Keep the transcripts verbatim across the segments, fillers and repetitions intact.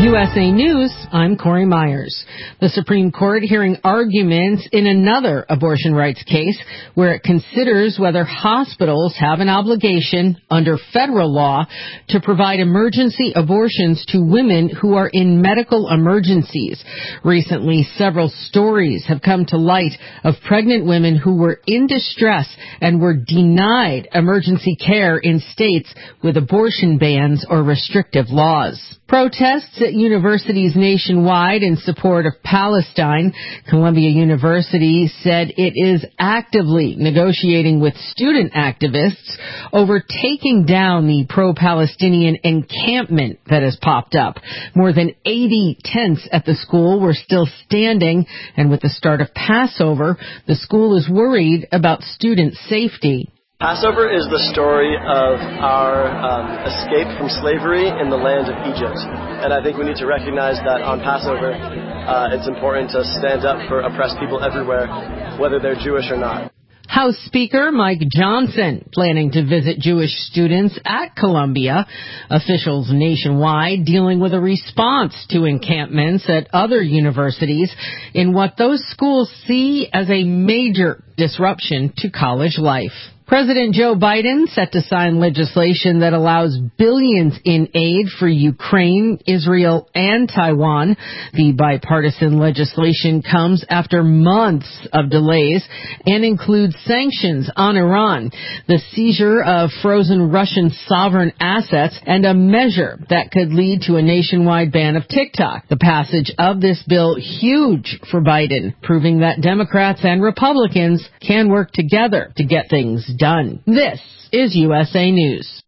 U S A News, I'm Corey Myers. The Supreme Court hearing arguments in another abortion rights case where it considers whether hospitals have an obligation under federal law to provide emergency abortions to women who are in medical emergencies. Recently, several stories have come to light of pregnant women who were in distress and were denied emergency care in states with abortion bans or restrictive laws. Protests at universities nationwide in support of Palestine. Columbia University said it is actively negotiating with student activists over taking down the pro-Palestinian encampment that has popped up. More than eighty tents at the school were still standing, and with the start of Passover, the school is worried about student safety. Passover is the story of our um, escape from slavery in the land of Egypt. And I think we need to recognize that on Passover, uh, it's important to stand up for oppressed people everywhere, whether they're Jewish or not. House Speaker Mike Johnson planning to visit Jewish students at Columbia. Officials nationwide dealing with a response to encampments at other universities in what those schools see as a major disruption to college life. President Joe Biden set to sign legislation that allows billions in aid for Ukraine, Israel, and Taiwan. The bipartisan legislation comes after months of delays and includes sanctions on Iran, the seizure of frozen Russian sovereign assets, and a measure that could lead to a nationwide ban of TikTok. The passage of this bill huge for Biden, proving that Democrats and Republicans can work together to get things done. This is U S A News.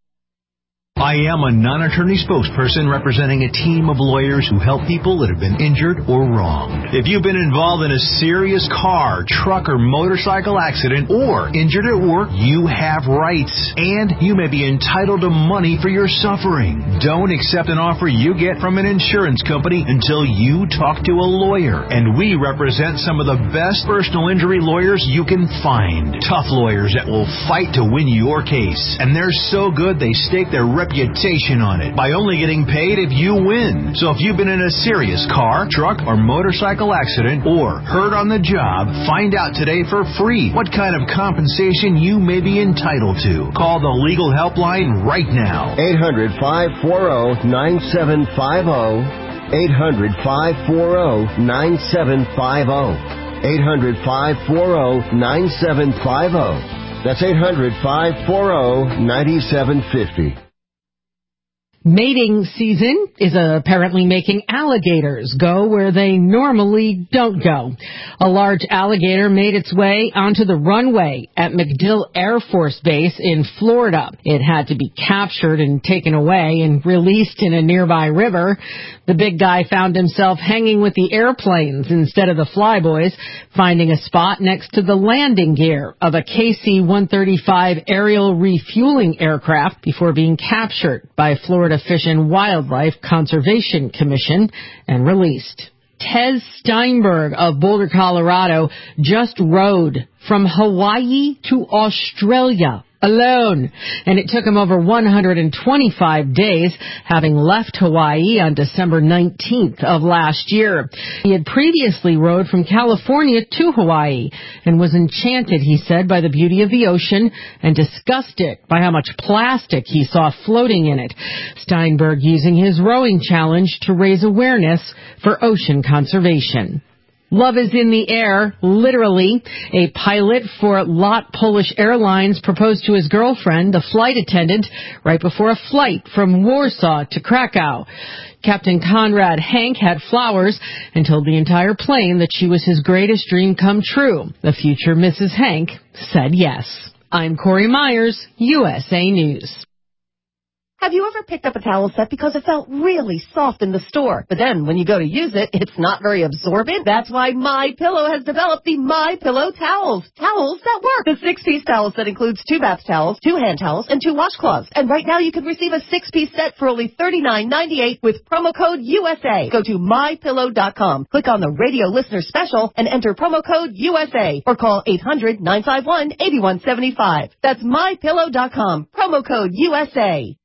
I am a non-attorney spokesperson representing a team of lawyers who help people that have been injured or wronged. If you've been involved in a serious car, truck, or motorcycle accident or injured at work, you have rights, and you may be entitled to money for your suffering. Don't accept an offer you get from an insurance company until you talk to a lawyer, and we represent some of the best personal injury lawyers you can find. Tough lawyers that will fight to win your case, and they're so good they stake their reputation on it by only getting paid if you win. So if you've been in a serious car, truck, or motorcycle accident or hurt on the job, find out today for free what kind of compensation you may be entitled to. Call the legal helpline right now. eight hundred, five four zero, nine seven five zero. eight hundred, five four zero, nine seven five zero. eight hundred, five four zero, nine seven five zero. That's eight hundred, five four zero, nine seven five zero. Mating season is apparently making alligators go where they normally don't go. A large alligator made its way onto the runway at MacDill Air Force Base in Florida. It had to be captured and taken away and released in a nearby river. The big guy found himself hanging with the airplanes instead of the flyboys, finding a spot next to the landing gear of a K C one thirty-five aerial refueling aircraft before being captured by Florida Fish and Wildlife Conservation Commission and released. Tez Steinberg of Boulder, Colorado, just rode from Hawaii to Australia alone, and it took him over one hundred twenty-five days, having left Hawaii on December nineteenth of last year. He had previously rode from California to Hawaii and was enchanted, he said, by the beauty of the ocean and disgusted by how much plastic he saw floating in it. Steinberg using his rowing challenge to raise awareness for ocean conservation. Love is in the air, literally. A pilot for Lot Polish Airlines proposed to his girlfriend, the flight attendant, right before a flight from Warsaw to Krakow. Captain Conrad Hank had flowers and told the entire plane that she was his greatest dream come true. The future Missus Hank said yes. I'm Corey Myers, U S A News. Have you ever picked up a towel set because it felt really soft in the store, but then when you go to use it, it's not very absorbent? That's why MyPillow has developed the MyPillow towels. Towels that work. The six-piece towel set includes two bath towels, two hand towels, and two washcloths. And right now you can receive a six-piece set for only thirty-nine ninety-eight with promo code U S A. Go to my pillow dot com, click on the radio listener special, and enter promo code U S A, or call eight hundred, nine five one, eight one seven five. That's my pillow dot com, promo code U S A.